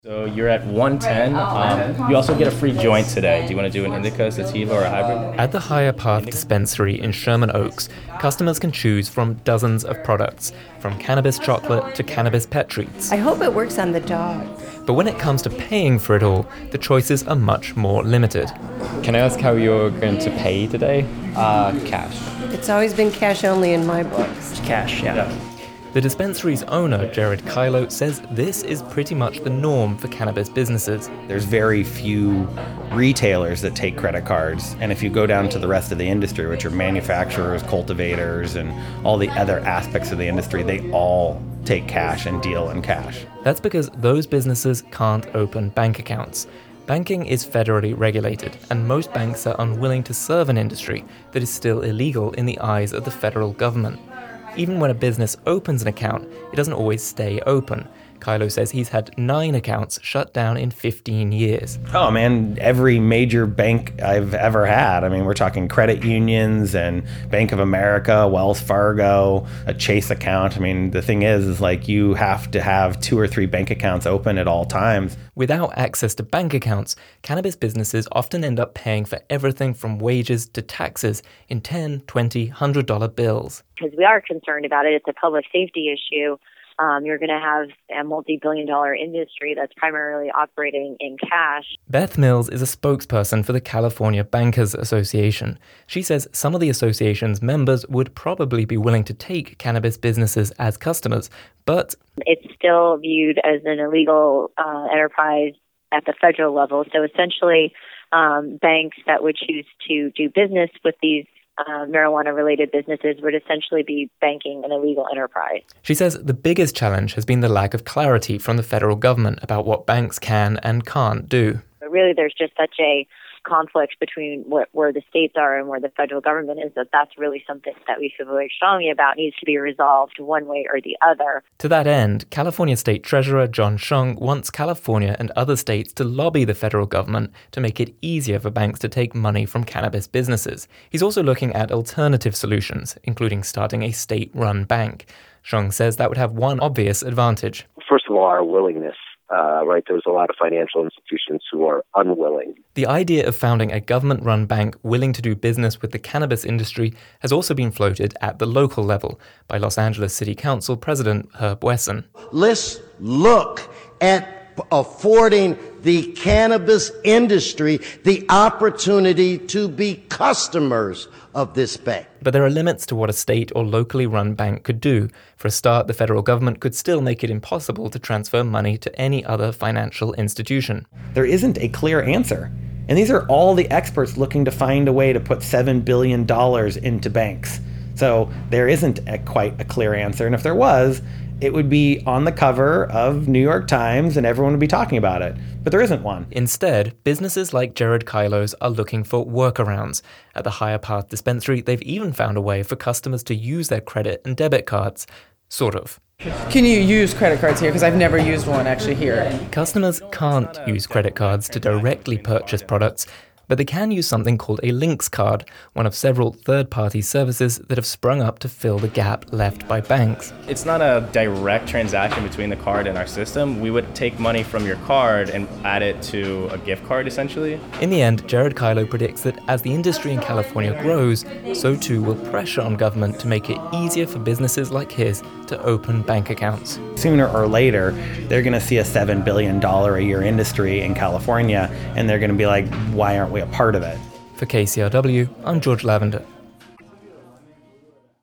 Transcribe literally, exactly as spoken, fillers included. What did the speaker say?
So you're at one ten. Um, you also get a free joint today. Do you want to do an indica, sativa, or a hybrid? At the Higher Path dispensary in Sherman Oaks, customers can choose from dozens of products, from cannabis chocolate to cannabis pet treats. I hope it works on the dog. But when it comes to paying for it all, the choices are much more limited. Can I ask how you're going to pay today? Uh, cash. It's always been cash only in my books. Cash, yeah. Yeah. The dispensary's owner, Jared Kylo, says this is pretty much the norm for cannabis businesses. There's very few retailers that take credit cards, and if you go down to the rest of the industry, which are manufacturers, cultivators, and all the other aspects of the industry, they all take cash and deal in cash. That's because those businesses can't open bank accounts. Banking is federally regulated, and most banks are unwilling to serve an industry that is still illegal in the eyes of the federal government. Even when a business opens an account, it doesn't always stay open. Kylo says he's had nine accounts shut down in fifteen years. Oh man, every major bank I've ever had. I mean, we're talking credit unions and Bank of America, Wells Fargo, a Chase account. I mean, the thing is, is like you have to have two or three bank accounts open at all times. Without access to bank accounts, cannabis businesses often end up paying for everything from wages to taxes in ten, twenty, one hundred dollar bills. Because we are concerned about it. It's a public safety issue. Um, you're going to have a multi-billion dollar industry that's primarily operating in cash. Beth Mills is a spokesperson for the California Bankers Association. She says some of the association's members would probably be willing to take cannabis businesses as customers, but It's still viewed as an illegal uh, enterprise at the federal level. So essentially, um, banks that would choose to do business with these Uh, marijuana-related businesses would essentially be banking an illegal enterprise. she says the biggest challenge has been the lack of clarity from the federal government about what banks can and can't do. But really, there's just such a conflict between what, where the states are and where the federal government is that that's really something that we feel very strongly about needs to be resolved one way or the other. To that end, California State Treasurer John Shung wants California and other states to lobby the federal government to make it easier for banks to take money from cannabis businesses. He's also looking at alternative solutions, including starting a state-run bank. Shung says that would have one obvious advantage. First of all, our willingness. Uh, right, there's a lot of financial institutions who are unwilling. The idea of founding a government-run bank willing to do business with the cannabis industry has also been floated at the local level by Los Angeles City Council President Herb Wesson. Let's look at affording the cannabis industry the opportunity to be customers of this bank. But there are limits to what a state or locally run bank could do. For a start, the federal government could still make it impossible to transfer money to any other financial institution. There isn't a clear answer. And these are all the experts looking to find a way to put seven billion dollars into banks. So there isn't a, quite a clear answer. And if there was, it would be on the cover of New York Times and everyone would be talking about it. But there isn't one. Instead, businesses like Jared Kylo's are looking for workarounds. At the Higher Path dispensary, they've even found a way for customers to use their credit and debit cards. Sort of. Can you use credit cards here? Because I've never used one actually here. Customers can't use credit cards to directly purchase products, but they can use something called a Links card, one of several third-party services that have sprung up to fill the gap left by banks. It's not a direct transaction between the card and our system. We would take money from your card and add it to a gift card, essentially. In the end, Jared Kylo predicts that as the industry in California grows, so too will pressure on government to make it easier for businesses like his to open bank accounts. Sooner or later, they're going to see a seven billion dollars a year industry in California, and they're going to be like, why aren't we a part of it? For K C R W, I'm George Lavender.